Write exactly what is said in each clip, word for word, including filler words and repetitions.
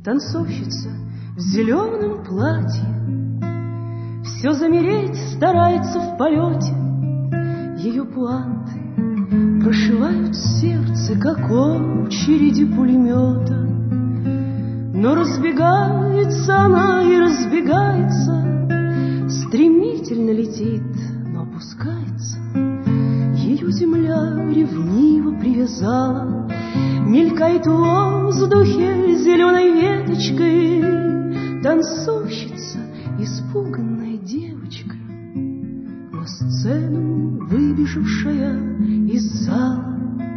танцовщица в зеленом платье, все замереть старается в полете. Ее пуанты прошивают сердце, как очереди пулемета. Но разбегается она и разбегается, стремительно летит, но опускается. Ее земля ревниво привязала, мелькает в воздухе зеленой веточкой. Танцовщица, испуганная девочка, на сцену выбежавшая из зала.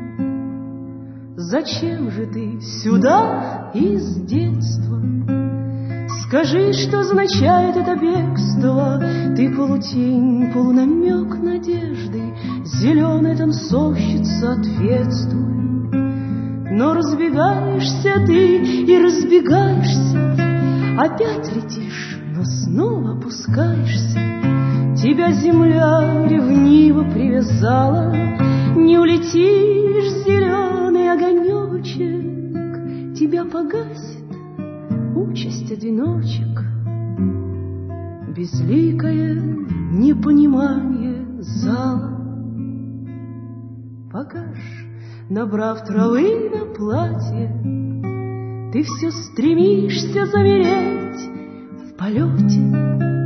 Зачем же ты сюда из детства? Скажи, что означает это бегство? Ты полутень, полунамек надежды, зеленая танцовщица, ответствуй. Но разбегаешься ты и разбегаешься, опять летишь, но снова опускаешься. Тебя земля ревниво привязала, не улетишь, зеленый огонечек. Тебя погасит участь одиночек, безликое непонимание зала. Погашь, набрав травы на платье, ты все стремишься замереть в полете.